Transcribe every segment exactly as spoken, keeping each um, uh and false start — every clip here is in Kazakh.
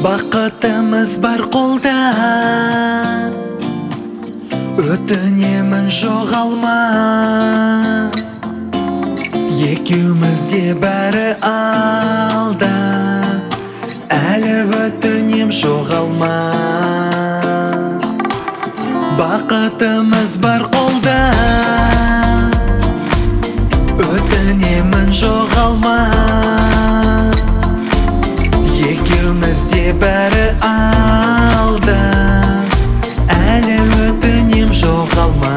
Бақытымыз бар қолда, өтінемін жоғалма. Екеумізде бәрі алда, әлі өтінем жоғалма. Бақытымыз бар қолда, өтінемін жоғалма. Екеумізде бәрі алда, әлі өтінем жоғалма.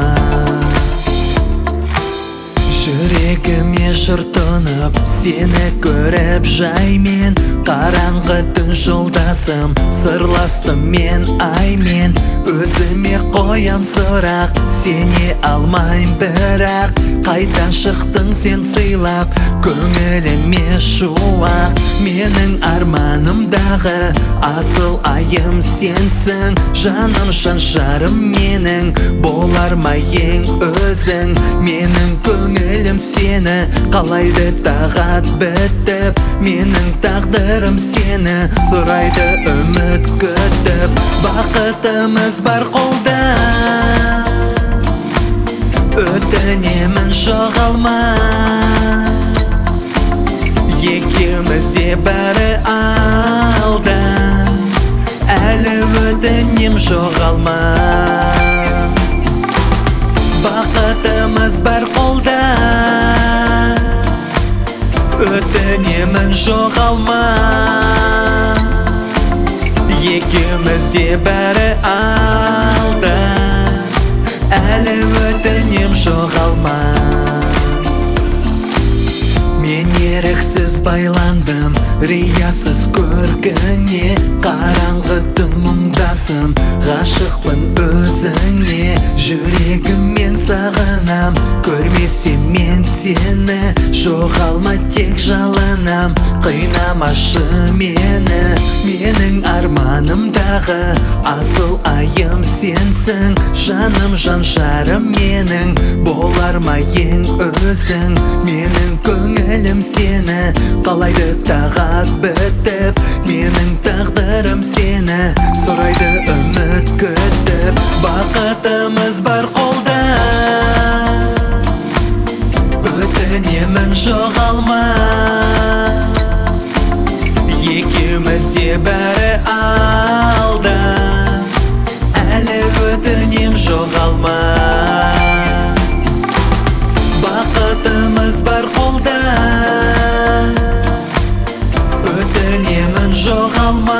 Жүрегіме жұртынып, сені көріп жаймен, қараңғы түн жолдасым, сырласым мен аймен. Өзіме қоям сұрақ, сене алмайм бірақ. Қайдан шықтың сен сыйлап, көңіліме шуақ. Менің арманымдағы асыл айым сенсің. Жаным шаншарым менің, болар ма ең өзің. Менің көңілім сені қалайды тағат бітіп. Менің тағдырым сені сұрайды үміт күтіп. Бақытымыз бар қолда, өтінемін жоғалма. Екеумізде бәрі алда, әлі өтінем жоғалма. Бақытымыз бар қолда, өтінемін жоғалма. Екеумізде бәрі алда, әлі өтінем жоғалма. Мен еріксіз байландым риясыз көркіңе. Қараңғы түн мұңдасым, ғашықпын өзіңе. Жүрегіммен сағынам, көрмесем мен сені. Жоғалма тек жалынам, қинамашы мені. Менің арманымдағы асыл айым сенсің. Жаным жаншарым менің, болар ма ең өзің. Менің көңілім сені қалайды тағат бітіп. Менің тағдырым сені сұрайды үміт күтіп. Бақытымыз бар қолда, өтінемін жоғалма. Екеумізде бәрі алда, әлі өтінем жоғалма. Бақытымыз бар қолда, өтінемін жоғалма.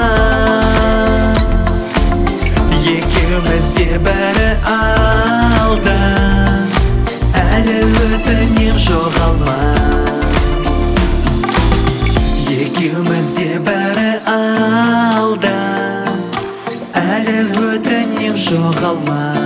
Екеумізде бәрі алда, әлі өтінем жоғалма. Екеумізде бәрі алда, әлі өтінем жоғалма.